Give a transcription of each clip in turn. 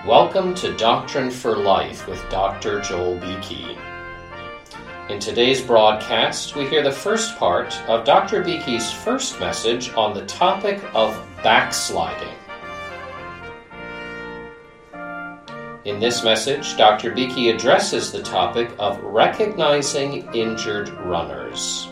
Welcome to Doctrine for Life with Dr. Joel Beeke. In today's broadcast, we hear the first part of Dr. Beeke's first message on the topic of backsliding. In this message, Dr. Beeke addresses the topic of recognizing injured runners.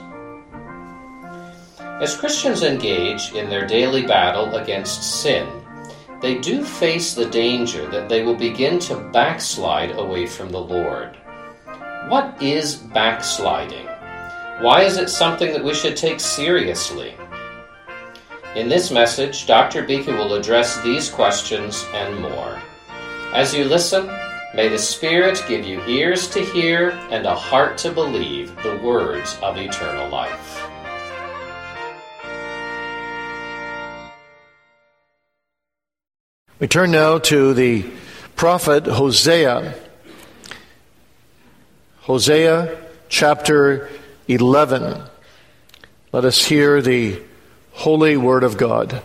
As Christians engage in their daily battle against sin, they do face the danger that they will begin to backslide away from the Lord. What is backsliding? Why is it something that we should take seriously? In this message, Dr. Beeke will address these questions and more. As you listen, may the Spirit give you ears to hear and a heart to believe the words of eternal life. We turn now to the prophet Hosea. Hosea chapter 11. Let us hear the holy word of God.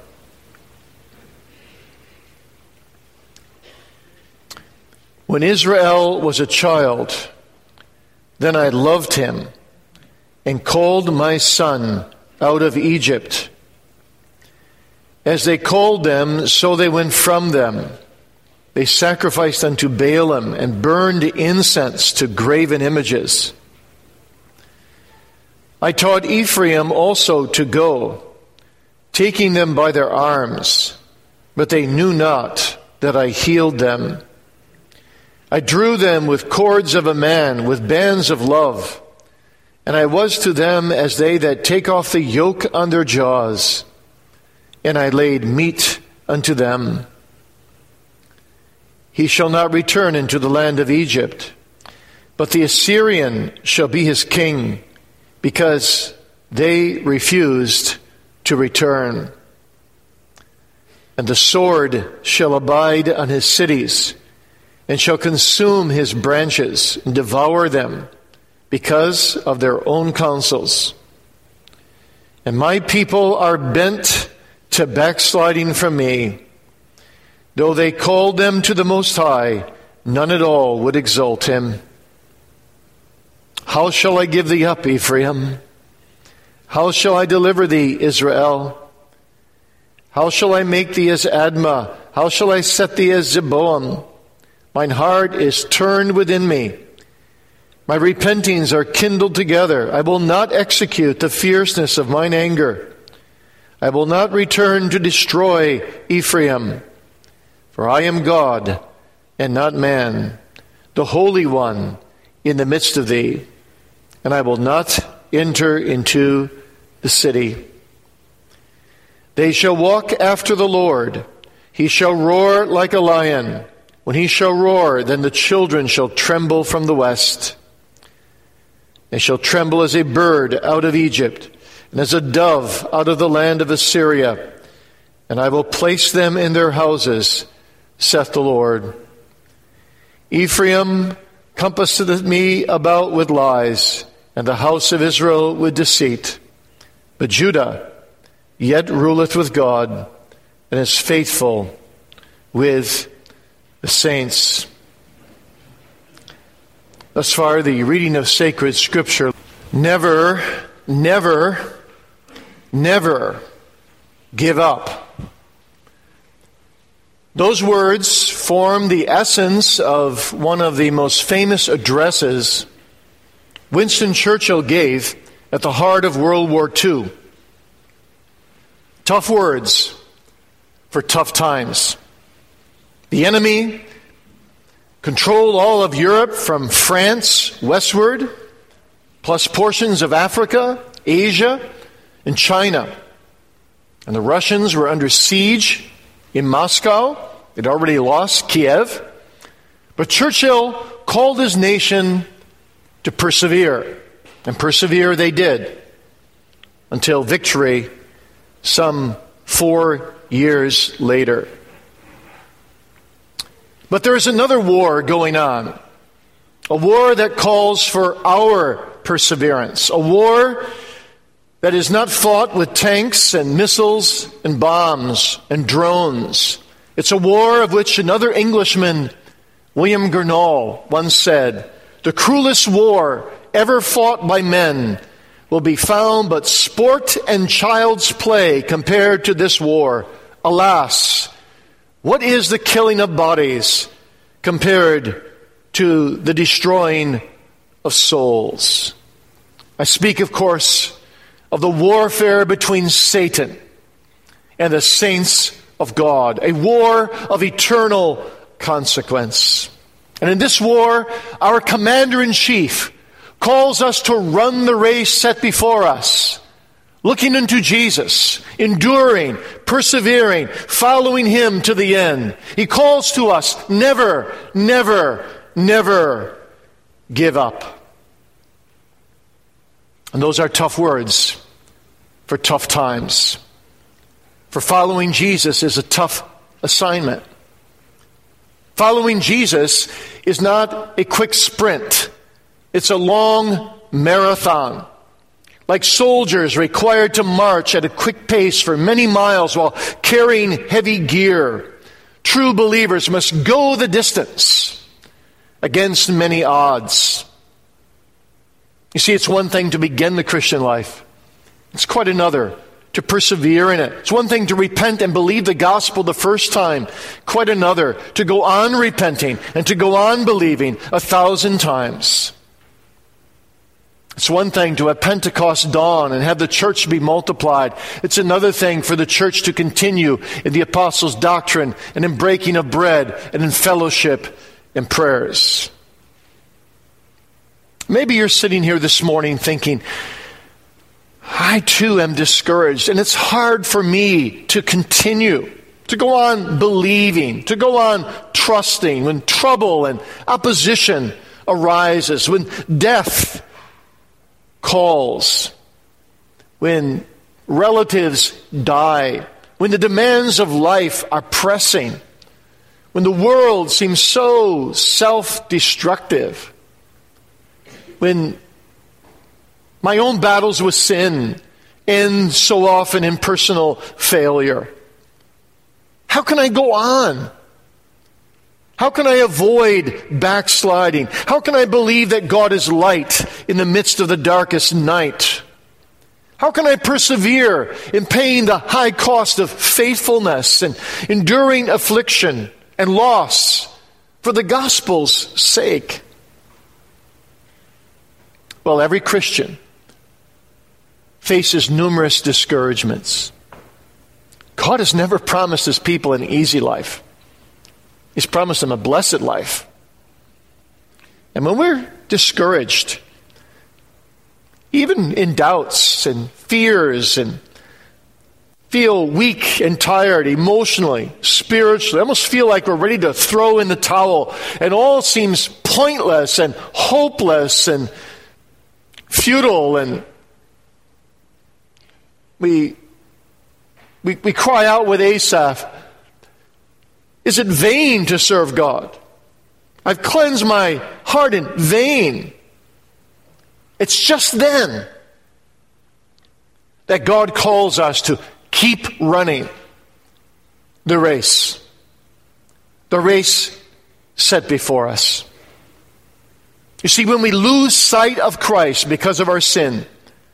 When Israel was a child, then I loved him and called my son out of Egypt. As they called them, so they went from them. They sacrificed unto Baalim and burned incense to graven images. I taught Ephraim also to go, taking them by their arms, but they knew not that I healed them. I drew them with cords of a man, with bands of love, and I was to them as they that take off the yoke on their jaws. And I laid meat unto them. He shall not return into the land of Egypt, but the Assyrian shall be his king, because they refused to return. And the sword shall abide on his cities, and shall consume his branches, and devour them, because of their own counsels. And my people are bent to backsliding from me. Though they called them to the Most High, none at all would exalt him. How shall I give thee up, Ephraim? How shall I deliver thee, Israel? How shall I make thee as Admah? How shall I set thee as Zeboam? Mine heart is turned within me. My repentings are kindled together. I will not execute the fierceness of mine anger. I will not return to destroy Ephraim, for I am God and not man, the Holy One in the midst of thee, and I will not enter into the city. They shall walk after the Lord. He shall roar like a lion. When he shall roar, then the children shall tremble from the west. They shall tremble as a bird out of Egypt, and as a dove out of the land of Assyria. And I will place them in their houses, saith the Lord. Ephraim compasseth me about with lies, and the house of Israel with deceit. But Judah yet ruleth with God, and is faithful with the saints. Thus far, the reading of sacred Scripture. Never give up. Those words form the essence of one of the most famous addresses Winston Churchill gave at the heart of World War II. Tough words for tough times. The enemy controlled all of Europe from France westward, plus portions of Africa, Asia, and China. And the Russians were under siege in Moscow. They'd already lost Kiev. But Churchill called his nation to persevere. And persevere they did until victory some 4 years later. But there's another war going on. A war that calls for our perseverance. A war that is not fought with tanks and missiles and bombs and drones, It's a war of which another Englishman, William Gurnall, once said, "The cruelest war ever fought by men will be found but sport and child's play compared to this war. Alas, what is the killing of bodies compared to the destroying of souls?" I speak, of course, of the warfare between Satan and the saints of God, a war of eternal consequence. And in this war, our commander-in-chief calls us to run the race set before us, looking into Jesus, enduring, persevering, following him to the end. He calls to us, never, never, never give up. And those are tough words for tough times. For following Jesus is a tough assignment. Following Jesus is not a quick sprint. It's a long marathon. Like soldiers required to march at a quick pace for many miles while carrying heavy gear, true believers must go the distance against many odds. You see, it's one thing to begin the Christian life. It's quite another to persevere in it. It's one thing to repent and believe the gospel the first time. Quite another to go on repenting and to go on believing 1,000 times. It's one thing to have Pentecost dawn and have the church be multiplied. It's another thing for the church to continue in the apostles' doctrine and in breaking of bread and in fellowship and prayers. Maybe you're sitting here this morning thinking, I too am discouraged, and it's hard for me to continue, to go on believing, to go on trusting when trouble and opposition arises, when death calls, when relatives die, when the demands of life are pressing, when the world seems so self-destructive, when my own battles with sin end so often in personal failure. How can I go on? How can I avoid backsliding? How can I believe that God is light in the midst of the darkest night? How can I persevere in paying the high cost of faithfulness and enduring affliction and loss for the gospel's sake? Well, every Christian faces numerous discouragements. God has never promised his people an easy life. He's promised them a blessed life. And when we're discouraged, even in doubts and fears and feel weak and tired emotionally, spiritually, almost feel like we're ready to throw in the towel and all seems pointless and hopeless and futile, and we cry out with Asaph, is it vain to serve God? I've cleansed my heart in vain. It's just then that God calls us to keep running the race set before us. You see, when we lose sight of Christ because of our sin,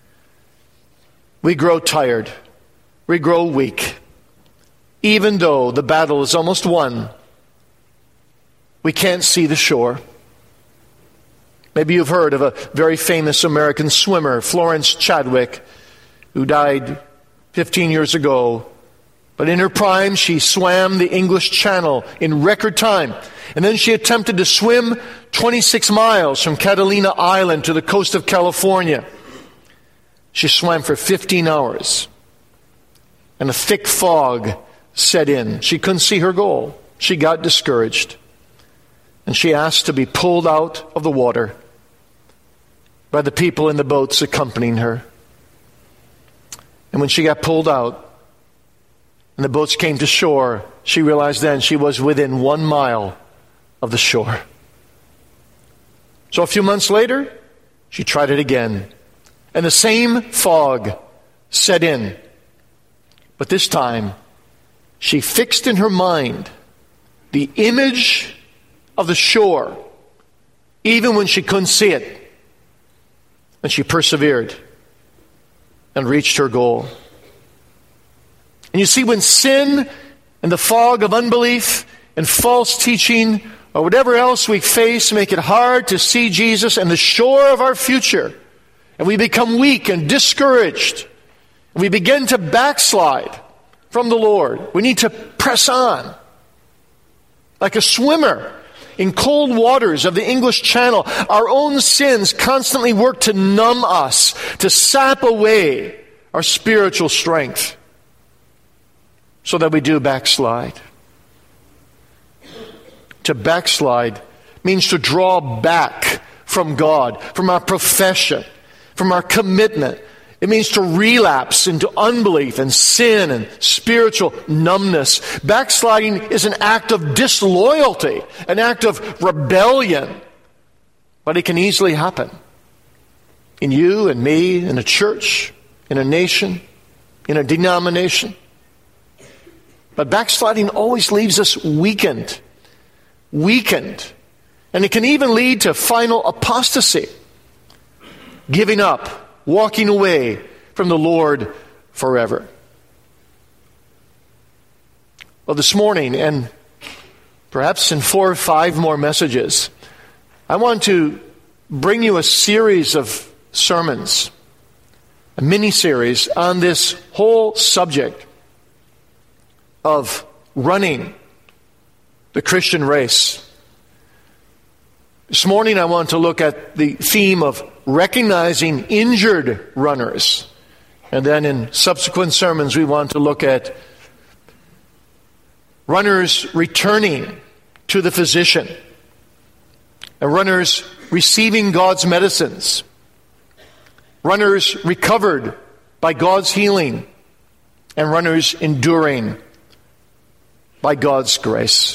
we grow tired, we grow weak. Even though the battle is almost won, we can't see the shore. Maybe you've heard of a very famous American swimmer, Florence Chadwick, who died 15 years ago. But in her prime, she swam the English Channel in record time. And then she attempted to swim 26 miles from Catalina Island to the coast of California. She swam for 15 hours. And a thick fog set in. She couldn't see her goal. She got discouraged. And she asked to be pulled out of the water by the people in the boats accompanying her. And when she got pulled out and the boats came to shore, she realized then she was within 1 mile of the shore. So a few months later, she tried it again. And the same fog set in. But this time, she fixed in her mind the image of the shore, even when she couldn't see it. And she persevered and reached her goal. And you see, when sin and the fog of unbelief and false teaching or whatever else we face make it hard to see Jesus and the shore of our future, and we become weak and discouraged, and we begin to backslide from the Lord, we need to press on. Like a swimmer in cold waters of the English Channel, our own sins constantly work to numb us, to sap away our spiritual strength, so that we do backslide. To backslide means to draw back from God, from our profession, from our commitment. It means to relapse into unbelief and sin and spiritual numbness. Backsliding is an act of disloyalty, an act of rebellion. But it can easily happen in you and me, in a church, in a nation, in a denomination. But backsliding always leaves us weakened. And it can even lead to final apostasy, giving up, walking away from the Lord forever. Well, this morning, and perhaps in 4 or 5 more messages, I want to bring you a series of sermons, a mini-series on this whole subject of running the Christian race. This morning I want to look at the theme of recognizing injured runners. And then in subsequent sermons we want to look at runners returning to the physician, and runners receiving God's medicines, runners recovered by God's healing, and runners enduring by God's grace.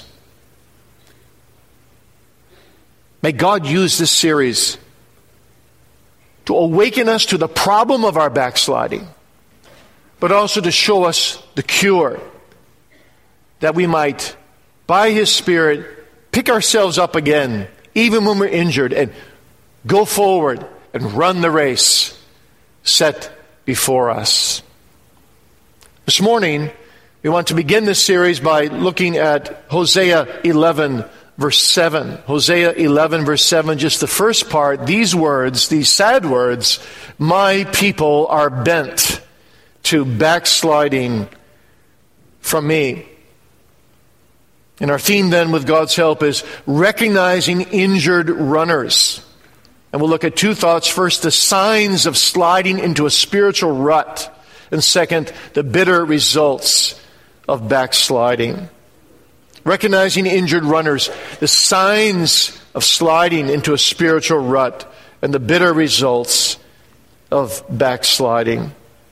May God use this series to awaken us to the problem of our backsliding, but also to show us the cure, that we might, by His Spirit, pick ourselves up again, even when we're injured, and go forward and run the race set before us. This morning, we want to begin this series by looking at Hosea 11, verse 7. Hosea 11, verse 7, just the first part, these words, these sad words, "My people are bent to backsliding from me." And our theme then, with God's help, is recognizing injured runners. And we'll look at 2 thoughts. First, the signs of sliding into a spiritual rut. And second, the bitter results of backsliding. Recognizing injured runners, the signs of sliding into a spiritual rut, and the bitter results of backsliding.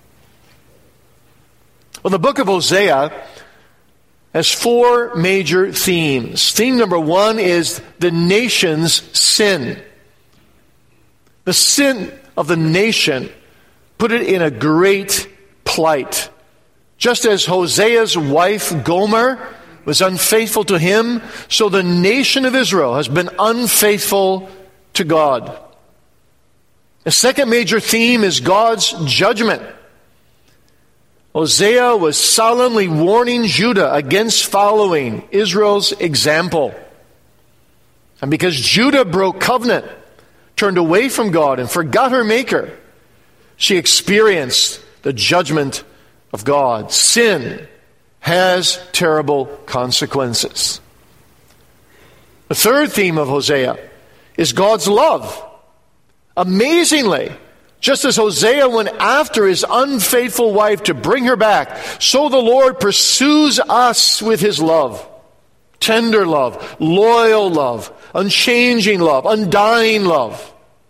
Well, the book of Hosea has 4 major themes. Theme number 1 is the nation's sin. The sin of the nation put it in a great plight. Just as Hosea's wife Gomer was unfaithful to him, so the nation of Israel has been unfaithful to God. The second major theme is God's judgment. Hosea was solemnly warning Judah against following Israel's example. And because Judah broke covenant, turned away from God, and forgot her Maker, she experienced the judgment of God. Sin has terrible consequences. The third theme of Hosea is God's love. Amazingly, just as Hosea went after his unfaithful wife to bring her back, so the Lord pursues us with His love. Tender love, loyal love, unchanging love, undying love.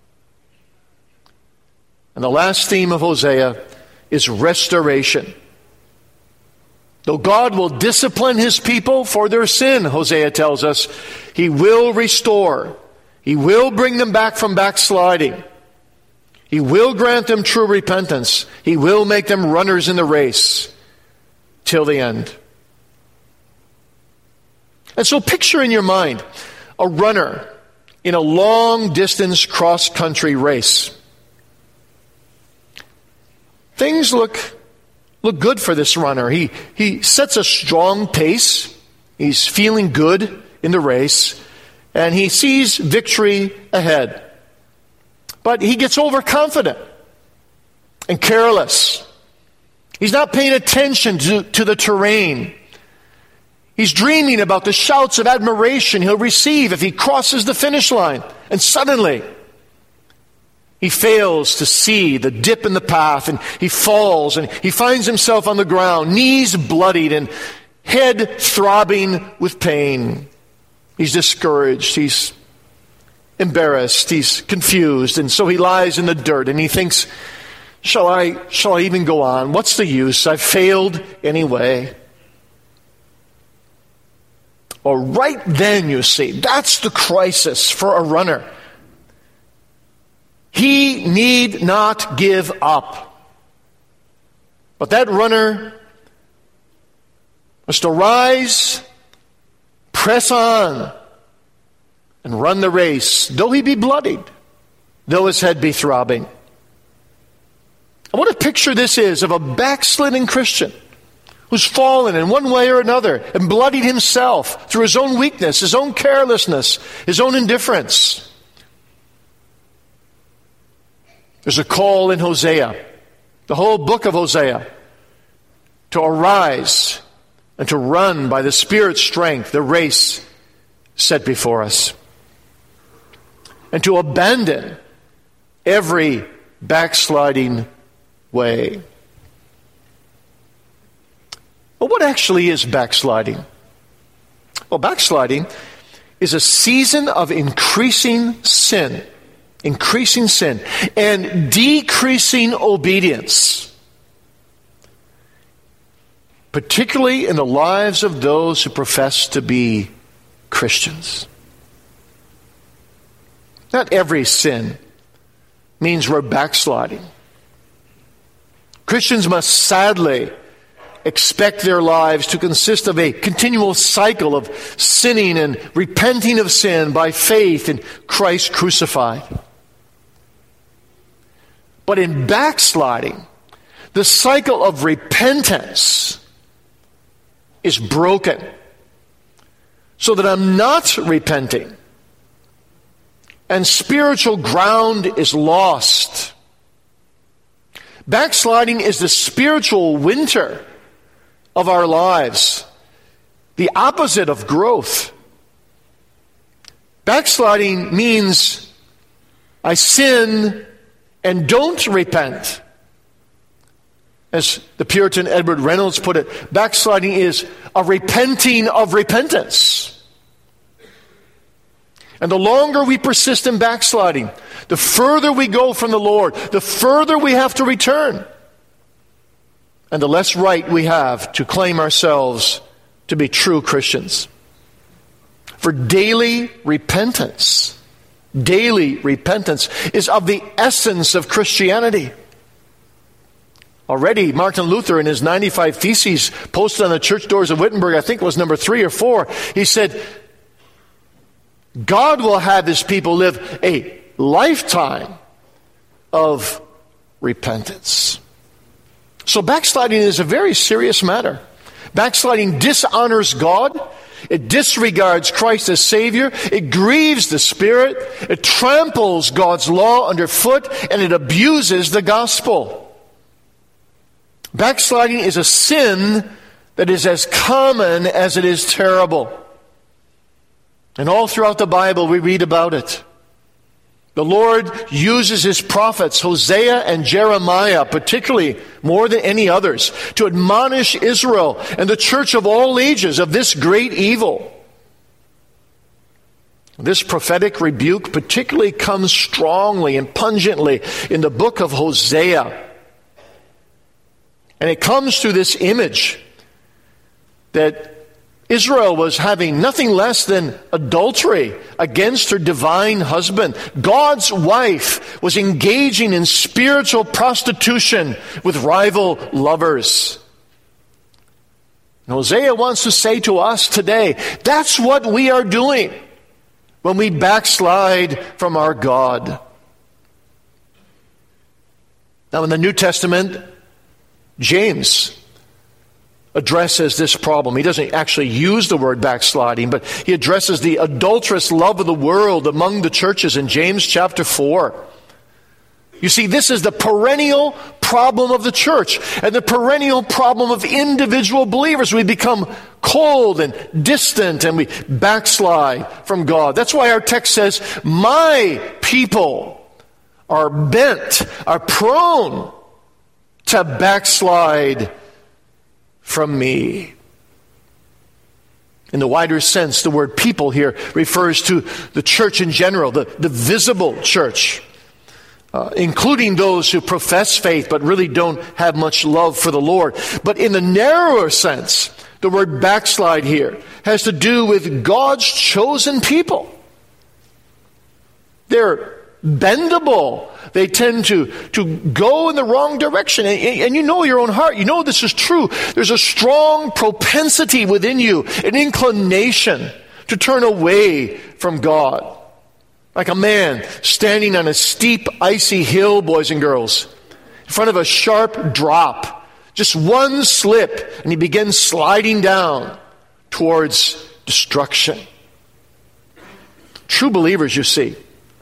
And the last theme of Hosea is restoration. Though God will discipline His people for their sin, Hosea tells us, He will restore. He will bring them back from backsliding. He will grant them true repentance. He will make them runners in the race till the end. And so picture in your mind a runner in a long-distance cross-country race. Things look good for this runner. He sets a strong pace. He's feeling good in the race, and he sees victory ahead. But he gets overconfident and careless. He's not paying attention to the terrain. He's dreaming about the shouts of admiration he'll receive if he crosses the finish line. And suddenly, he fails to see the dip in the path, and he falls, and he finds himself on the ground, knees bloodied and head throbbing with pain. He's discouraged. He's embarrassed. He's confused. And so he lies in the dirt, and he thinks, shall I even go on? What's the use? I've failed anyway. Well, right then, you see, that's the crisis for a runner. He need not give up. But that runner must arise, press on, and run the race, though he be bloodied, though his head be throbbing. And what a picture this is of a backsliding Christian who's fallen in one way or another and bloodied himself through his own weakness, his own carelessness, his own indifference. There's a call in Hosea, the whole book of Hosea, to arise and to run by the Spirit's strength the race set before us, and to abandon every backsliding way. Well, what actually is backsliding? Well, backsliding is a season of increasing sin and decreasing obedience, particularly in the lives of those who profess to be Christians. Not every sin means we're backsliding. Christians must sadly expect their lives to consist of a continual cycle of sinning and repenting of sin by faith in Christ crucified. But in backsliding, the cycle of repentance is broken, so that I'm not repenting, and spiritual ground is lost. Backsliding is the spiritual winter of our lives, the opposite of growth. Backsliding means I sin and don't repent. As the Puritan Edward Reynolds put it, backsliding is a repenting of repentance. And the longer we persist in backsliding, the further we go from the Lord, the further we have to return, and the less right we have to claim ourselves to be true Christians. For daily repentance is of the essence of Christianity. Already, Martin Luther, in his 95 Theses posted on the church doors of Wittenberg, I think it was number 3 or 4, he said, God will have his people live a lifetime of repentance. So backsliding is a very serious matter. Backsliding dishonors God. It disregards Christ as Savior. It grieves the Spirit. It tramples God's law underfoot, and it abuses the gospel. Backsliding is a sin that is as common as it is terrible. And all throughout the Bible we read about it. The Lord uses his prophets, Hosea and Jeremiah, particularly more than any others, to admonish Israel and the church of all ages of this great evil. This prophetic rebuke particularly comes strongly and pungently in the book of Hosea. And it comes through this image that Israel was having nothing less than adultery against her divine husband. God's wife was engaging in spiritual prostitution with rival lovers. And Hosea wants to say to us today, that's what we are doing when we backslide from our God. Now in the New Testament, James addresses this problem. He doesn't actually use the word backsliding, but he addresses the adulterous love of the world among the churches in James chapter 4. You see, this is the perennial problem of the church and the perennial problem of individual believers. We become cold and distant and we backslide from God. That's why our text says, my people are bent, are prone to backslide from me. In the wider sense, the word people here refers to the church in general, the visible church, including those who profess faith but really don't have much love for the Lord. But in the narrower sense, the word backslide here has to do with God's chosen people. They're bendable. They tend to go in the wrong direction. And you know your own heart. You know this is true. There's a strong propensity within you, an inclination to turn away from God. Like a man standing on a steep, icy hill, boys and girls, in front of a sharp drop. Just one slip, and he begins sliding down towards destruction. True believers, you see,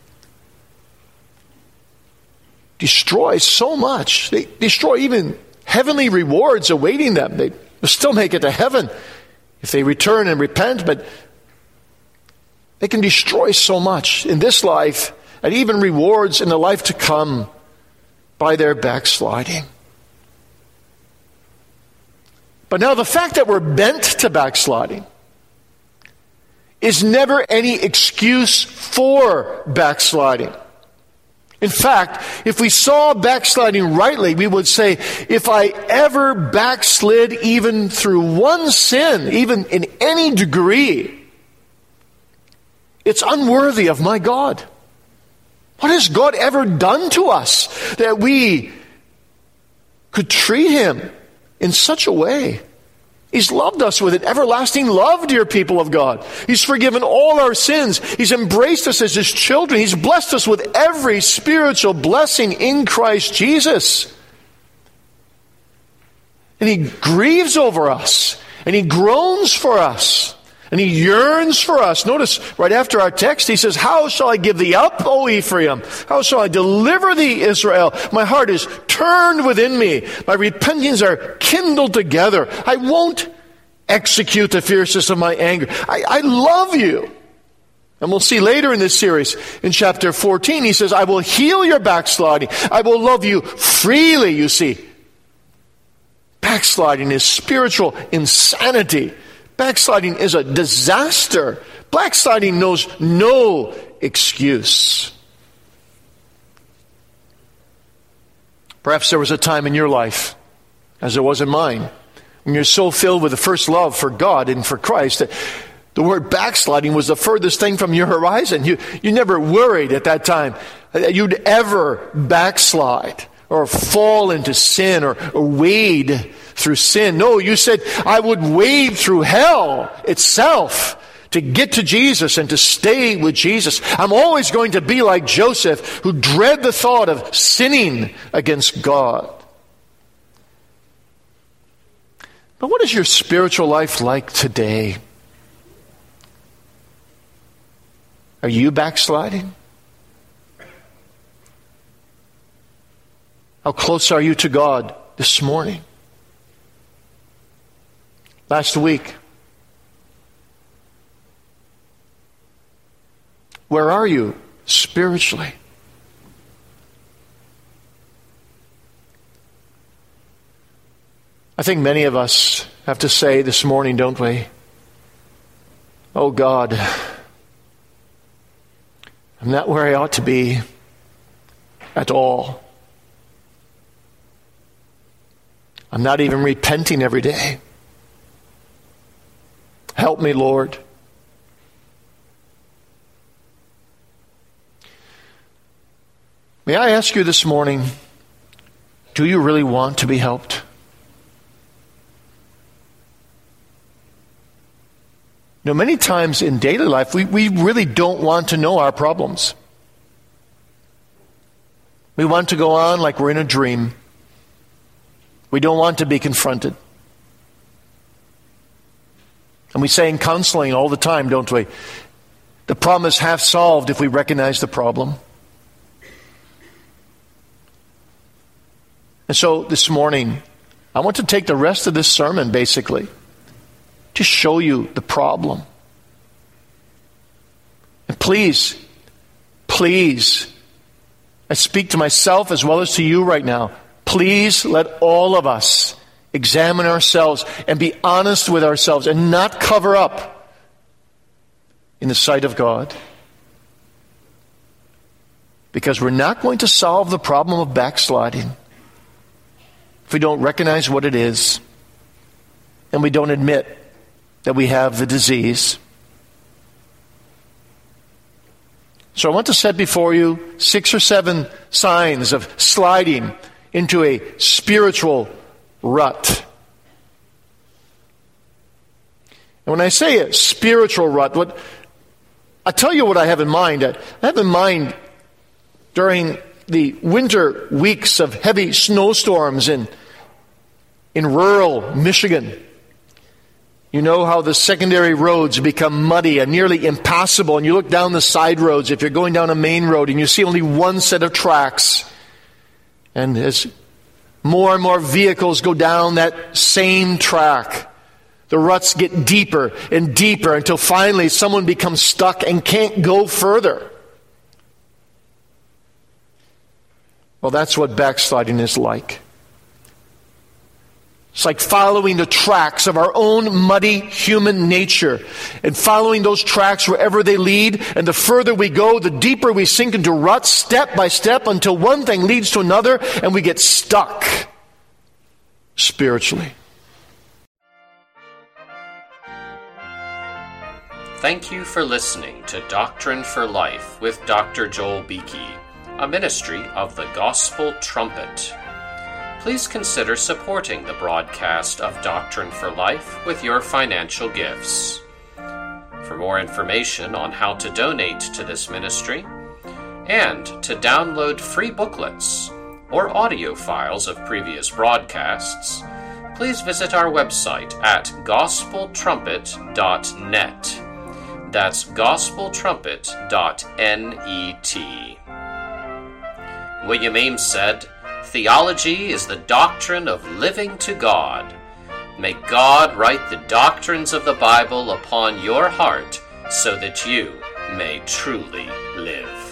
destroy so much. They destroy even heavenly rewards awaiting them. They will still make it to heaven if they return and repent, but they can destroy so much in this life and even rewards in the life to come by their backsliding. But now the fact that we're bent to backsliding is never any excuse for backsliding. In fact, if we saw backsliding rightly, we would say, if I ever backslid even through one sin, even in any degree, it's unworthy of my God. What has God ever done to us that we could treat Him in such a way? He's loved us with an everlasting love, dear people of God. He's forgiven all our sins. He's embraced us as His children. He's blessed us with every spiritual blessing in Christ Jesus. And He grieves over us. And He groans for us. And He yearns for us. Notice right after our text, He says, how shall I give thee up, O Ephraim? How shall I deliver thee, Israel? My heart is turned within me. My repentings are kindled together. I won't execute the fiercest of my anger. I love you. And we'll see later in this series, in chapter 14, He says, I will heal your backsliding. I will love you freely, you see. Backsliding is spiritual insanity. Backsliding is a disaster. Backsliding knows no excuse. Perhaps there was a time in your life, as there was in mine, when you're so filled with the first love for God and for Christ that the word backsliding was the furthest thing from your horizon. You never worried at that time that you'd ever backslide or fall into sin or wade through sin. No, you said, I would wade through hell itself to get to Jesus and to stay with Jesus. I'm always going to be like Joseph, who dread the thought of sinning against God. But what is your spiritual life like today? Are you backsliding? How close are you to God this morning? Last week, where are you spiritually? I think many of us have to say this morning, don't we? Oh God, I'm not where I ought to be at all. I'm not even repenting every day. Help me, Lord. May I ask you this morning, do you really want to be helped? Many times in daily life, we really don't want to know our problems. We want to go on like we're in a dream. We don't want to be confronted. And we say in counseling all the time, don't we? The problem is half solved if we recognize the problem. And so this morning, I want to take the rest of this sermon, basically, to show you the problem. And please, I speak to myself as well as to you right now. Please let all of us examine ourselves and be honest with ourselves and not cover up in the sight of God. Because we're not going to solve the problem of backsliding if we don't recognize what it is and we don't admit that we have the disease. So I want to set before you 6 or 7 signs of sliding into a spiritual rut. And when I say a spiritual rut, I tell you what I have in mind. I have in mind during the winter weeks of heavy snowstorms in rural Michigan. You know how the secondary roads become muddy and nearly impassable, and you look down the side roads if you're going down a main road and you see only one set of tracks. And as more and more vehicles go down that same track, the ruts get deeper and deeper until finally someone becomes stuck and can't go further. Well, that's what backsliding is like. It's like following the tracks of our own muddy human nature and following those tracks wherever they lead. And the further we go, the deeper we sink into ruts step by step until one thing leads to another and we get stuck spiritually. Thank you for listening to Doctrine for Life with Dr. Joel Beeke, a ministry of the Gospel Trumpet. Please consider supporting the broadcast of Doctrine for Life with your financial gifts. For more information on how to donate to this ministry and to download free booklets or audio files of previous broadcasts, please visit our website at gospeltrumpet.net. That's gospeltrumpet.net. William Ames said, "Theology is the doctrine of living to God. May God write the doctrines of the Bible upon your heart so that you may truly live."